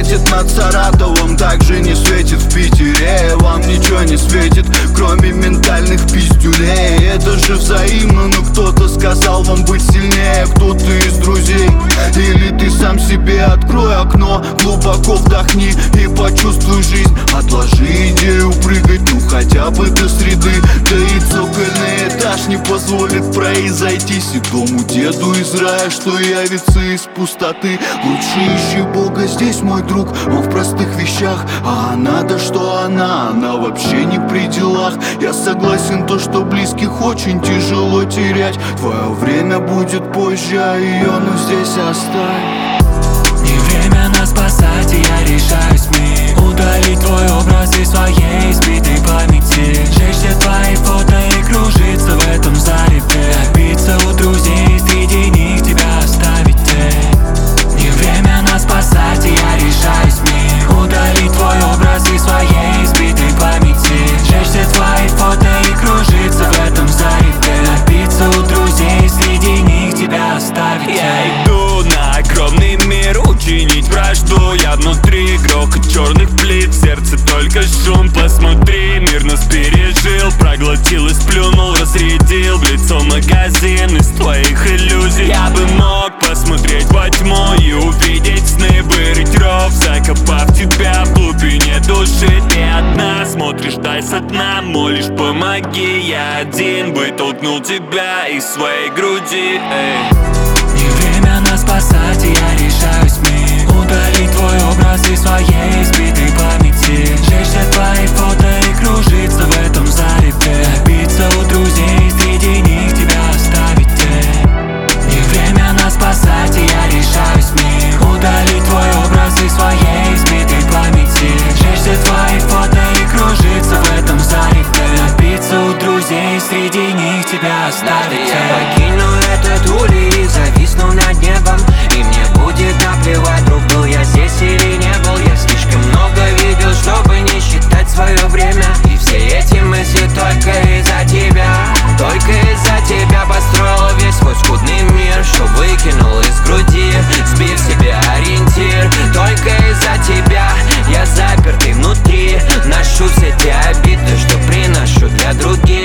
светит над Саратовом, также не светит в Питере. Вам ничего не светит, кроме ментальных пиздюлей. Это же взаимно, но кто-то сказал вам быть сильнее, кто-то из друзей. Или ты сам себе открой окно, глубоко вдохни и почувствуй жизнь. Отложи идею прыгать, ну хотя бы до среды. Да и цокольный этаж не позволит произойти седому деду из рая, что явится из пустоты. Лучше ищи Бога здесь, мой друг, он в простых вещах. А она-то что она вообще не при делах. Я согласен, то, что близких очень тяжело терять. Твое время будет позже, а ее, ну здесь оставь. Не время нас спасать, и я решаюсь удалить твой образ из своей избитой памяти. Сжечь все твои фото и кружиться в этом зареве. Напиться у друзей, среди них тебя оставить. Не время нас спасать, и я решаюсь удалить твой образ из своей избитой памяти. Сжечь все твои фото и кружиться в этом зареве. Напиться у друзей, среди них тебя оставить. Я иду на огромный мир, учинить вражду. Я внутри, грохот черных плит, в сердце только шум. Посмотри, мир нас пережил, проглотил и сплюнул, разрядил в лицо магазин из твоих иллюзий. Я бы мог посмотреть во тьму и увидеть сны, вырыть ров, закопав тебя в глубине души. Ты одна, смотришь даль со дна, молишь помоги. Я один вытолкнул тебя из своей груди. Не время нас спасать, и я решаюсь удалить твой образ из своей избитой памяти. Сжечь все твои фото и кружиться в этом зареве. Напиться у друзей, среди них тебя оставить. Не время нас спасать, и я решаюсь удалить твой образ из своей избитой памяти. Сжечь все твои фото и кружиться в этом зареве. Напиться у друзей, среди них тебя оставить. Я покину этот улей и зависну над небом, и мне будет наплевать, друг был я здесь или не был. Я слишком много видел, чтобы не считать свое время. И все эти мысли только из-за тебя. Только из-за тебя построил весь свой скудный мир, что выкинул из груди, сбив себе ориентир. Только из-за тебя я запертый внутри, ношу все те обиды, что приношу для других.